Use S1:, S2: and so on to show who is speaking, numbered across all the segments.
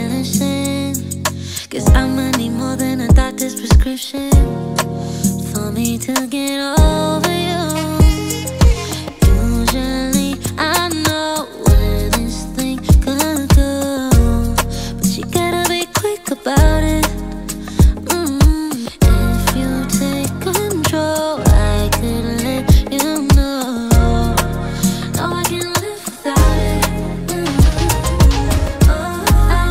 S1: finishing. Cause I'ma need more than a doctor's prescription for me to get over you. Usually I know where this thing could go, but you gotta be quick about it. If you take control, I could let you know. No, I can't live without it. I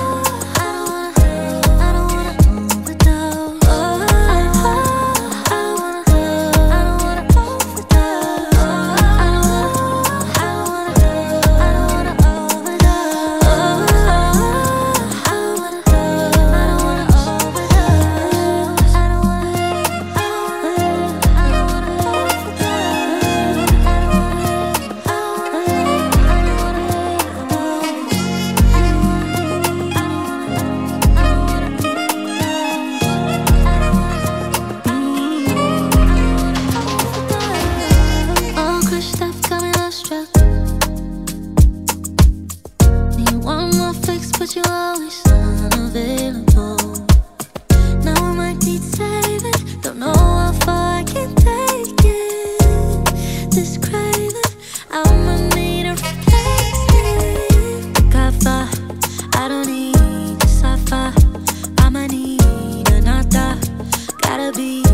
S1: don't wanna overdose. I don't wanna overdose. All crushed up, coming up struck. Need one more fix, but you always unavailable. Now I might need saving, don't know how far I can take it. This craving, I'ma need a replacement. Got far, I don't need a sci-fi. I'ma need a nada. Gotta be